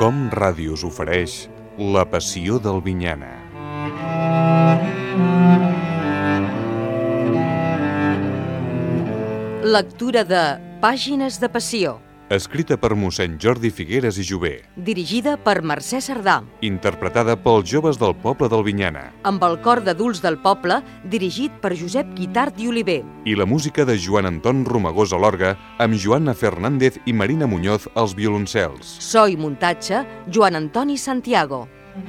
Com Ràdio us ofereix La Passió d'Albinyana. Lectura de Pàgines de Passió. Escrita per mossèn Jordi Figueres i Jové. Dirigida per Mercè Cerdà. Interpretada pels joves del poble d'Albinyana. Amb el cor d'adults del poble, dirigit per Josep Guitart i Oliver. I la música de Joan Anton Romagós a l'orgue, amb Joana Fernández i Marina Muñoz als violoncels. So i muntatge, Joan Antoni Santiago.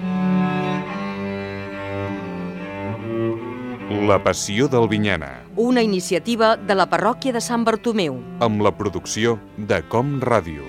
La Passió d'Albinyana. Una iniciativa de la parròquia de Sant Bartomeu. Amb la producció de Com Ràdio.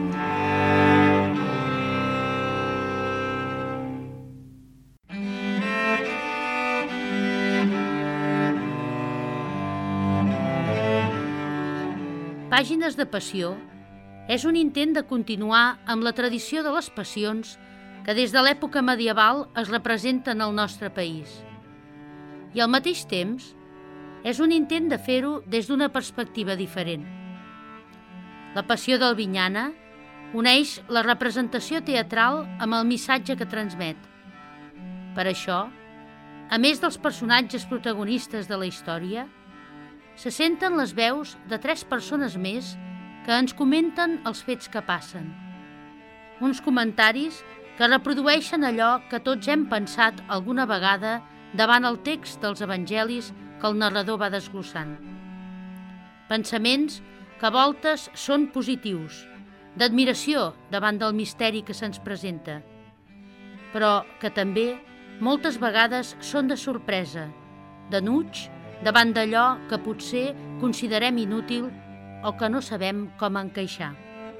Pàgines de Passió és un intent de continuar amb la tradició de les passions que des de l'època medieval es representen al nostre país. I al mateix temps, és un intent de fer-ho des d'una perspectiva diferent. La Passió d'Albinyana uneix la representació teatral amb el missatge que transmet. Per això, a més dels personatges protagonistes de la història, se senten les veus de 3 persones més que ens comenten els fets que passen. Uns comentaris que reprodueixen allò que tots hem pensat alguna vegada davant el text dels evangelis que el narrador va desglossant. Pensaments que a voltes són positius, d'admiració davant del misteri que se'ns presenta, però que també moltes vegades són de sorpresa, d'enuig davant d'allò que potser considerem inútil o que no sabem com encaixar.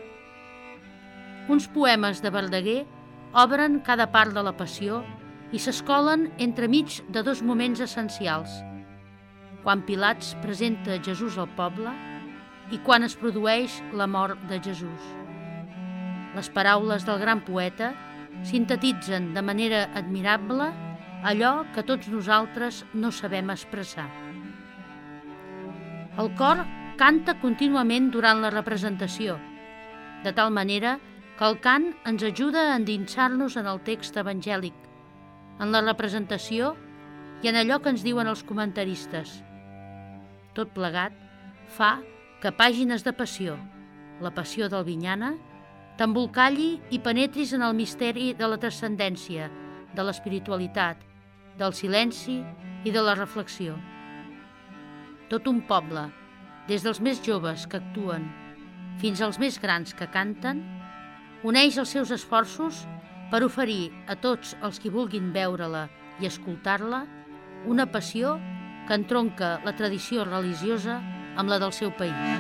Uns poemes de Verdaguer obren cada part de la Passió i s'escolen entremig de 2 moments essencials, quan Pilats presenta Jesús al poble i quan es produeix la mort de Jesús. Les paraules del gran poeta sintetitzen de manera admirable allò que tots nosaltres no sabem expressar. El cor canta contínuament durant la representació, de tal manera que el cant ens ajuda a endinsar-nos en el text evangèlic, en la representació i en allò que ens diuen els comentaristes. Tot plegat fa que Pàgines de Passió, la Passió d'Albinyana, t'embolcalli i penetris en el misteri de la transcendència, de l'espiritualitat, del silenci i de la reflexió. Tot un poble, des dels més joves que actuen fins als més grans que canten, uneix els seus esforços per oferir a tots els qui vulguin veure-la i escoltar-la una passió que entronca la tradició religiosa amb la del seu país.